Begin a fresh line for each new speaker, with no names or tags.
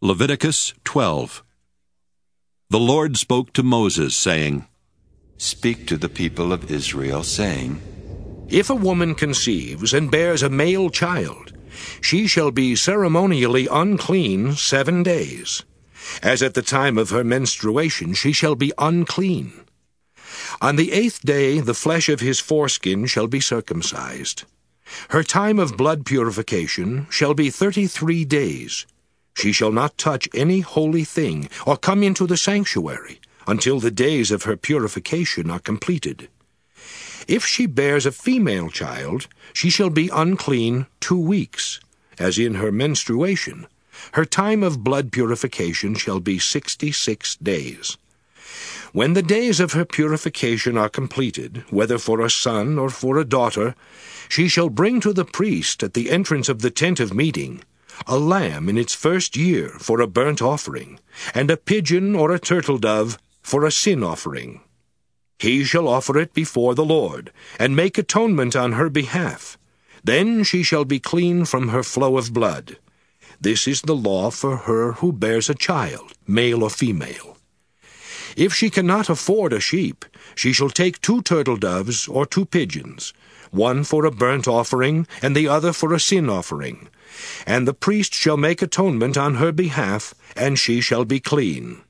Leviticus 12. The Lord spoke to Moses, saying,
Speak to the people of Israel, saying,
If a woman conceives and bears a male child, she shall be ceremonially unclean 7 days. As at the time of her menstruation, she shall be unclean. On the 8th day the flesh of his foreskin shall be circumcised. Her time of blood purification shall be 33 days. She shall not touch any holy thing, or come into the sanctuary, until the days of her purification are completed. If she bears a female child, she shall be unclean 2 weeks, as in her menstruation. Her time of blood purification shall be 66 days. When the days of her purification are completed, whether for a son or for a daughter, she shall bring to the priest at the entrance of the tent of meeting a lamb in its first year for a burnt offering, and a pigeon or a turtle dove for a sin offering. He shall offer it before the Lord, and make atonement on her behalf. Then she shall be clean from her flow of blood. This is the law for her who bears a child, male or female. If she cannot afford a sheep, she shall take 2 turtle doves or 2 pigeons, one for a burnt offering and the other for a sin offering. And the priest shall make atonement on her behalf, and she shall be clean.